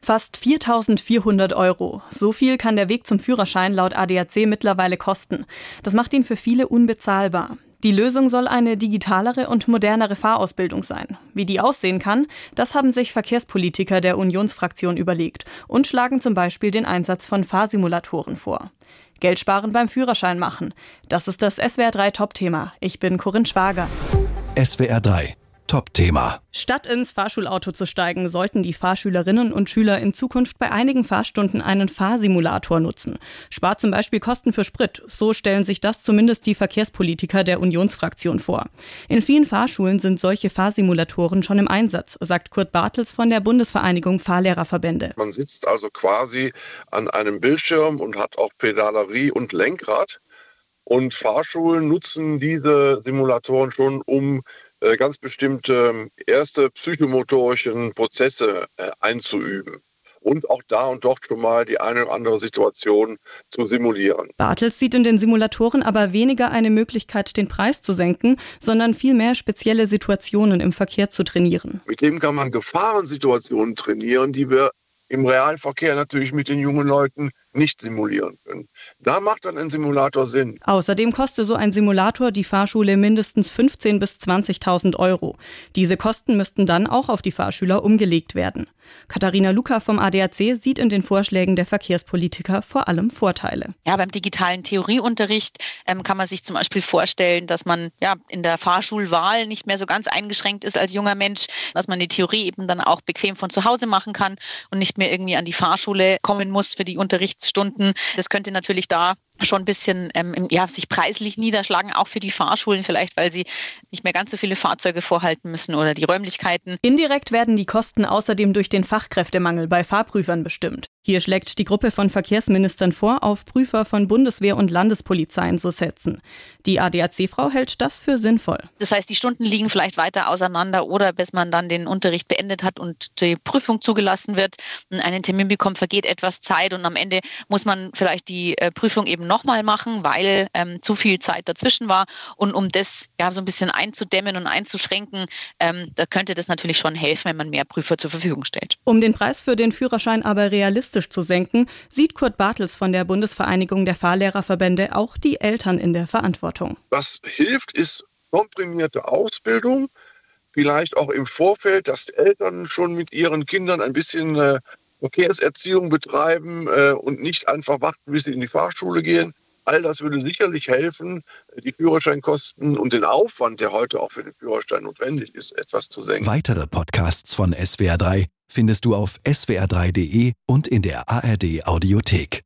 Fast 4.400 €. So viel kann der Weg zum Führerschein laut ADAC mittlerweile kosten. Das macht ihn für viele unbezahlbar. Die Lösung soll eine digitalere und modernere Fahrausbildung sein. Wie die aussehen kann, das haben sich Verkehrspolitiker der Unionsfraktion überlegt und schlagen zum Beispiel den Einsatz von Fahrsimulatoren vor. Geld sparen beim Führerschein machen. Das ist das SWR 3 Top-Thema. Ich bin Corinne Schwager. SWR 3 Top-Thema. Statt ins Fahrschulauto zu steigen, sollten die Fahrschülerinnen und Schüler in Zukunft bei einigen Fahrstunden einen Fahrsimulator nutzen. Spart zum Beispiel Kosten für Sprit. So stellen sich das zumindest die Verkehrspolitiker der Unionsfraktion vor. In vielen Fahrschulen sind solche Fahrsimulatoren schon im Einsatz, sagt Kurt Bartels von der Bundesvereinigung Fahrlehrerverbände. Man sitzt also quasi an einem Bildschirm und hat auch Pedalerie und Lenkrad. Und Fahrschulen nutzen diese Simulatoren schon, um ganz bestimmte erste psychomotorischen Prozesse einzuüben und auch da und dort schon mal die eine oder andere Situation zu simulieren. Bartels sieht in den Simulatoren aber weniger eine Möglichkeit, den Preis zu senken, sondern vielmehr spezielle Situationen im Verkehr zu trainieren. Mit dem kann man Gefahrensituationen trainieren, die wir im Realverkehr natürlich mit den jungen Leuten nicht simulieren können. Da macht dann ein Simulator Sinn. Außerdem kostet so ein Simulator die Fahrschule mindestens 15.000 bis 20.000 €. Diese Kosten müssten dann auch auf die Fahrschüler umgelegt werden. Katharina Luca vom ADAC sieht in den Vorschlägen der Verkehrspolitiker vor allem Vorteile. Ja, beim digitalen Theorieunterricht kann man sich zum Beispiel vorstellen, dass man in der Fahrschulwahl nicht mehr so ganz eingeschränkt ist als junger Mensch, dass man die Theorie eben dann auch bequem von zu Hause machen kann und nicht mehr irgendwie an die Fahrschule kommen muss für die Unterrichtsstunden. Das könnte natürlich da schon ein bisschen sich preislich niederschlagen, auch für die Fahren vielleicht, weil sie nicht mehr ganz so viele Fahrzeuge vorhalten müssen oder die Räumlichkeiten. Indirekt werden die Kosten außerdem durch den Fachkräftemangel bei Fahrprüfern bestimmt. Hier schlägt die Gruppe von Verkehrsministern vor, auf Prüfer von Bundeswehr und Landespolizeien zu setzen. Die ADAC-Frau hält das für sinnvoll. Das heißt, die Stunden liegen vielleicht weiter auseinander oder bis man dann den Unterricht beendet hat und die Prüfung zugelassen wird und einen Termin bekommt, vergeht etwas Zeit und am Ende muss man vielleicht die Prüfung eben nochmal machen, weil zu viel Zeit dazwischen war. Und um das so ein bisschen einzudämmen und einzuschränken, da könnte das natürlich schon helfen, wenn man mehr Prüfer zur Verfügung stellt. Um den Preis für den Führerschein aber realistisch zu senken, sieht Kurt Bartels von der Bundesvereinigung der Fahrlehrerverbände auch die Eltern in der Verantwortung. Was hilft, ist komprimierte Ausbildung, vielleicht auch im Vorfeld, dass Eltern schon mit ihren Kindern ein bisschen Verkehrserziehung betreiben und nicht einfach warten, bis sie in die Fahrschule gehen. All das würde sicherlich helfen, die Führerscheinkosten und den Aufwand, der heute auch für den Führerschein notwendig ist, etwas zu senken. Weitere Podcasts von SWR 3 findest du auf swr3.de und in der ARD Audiothek.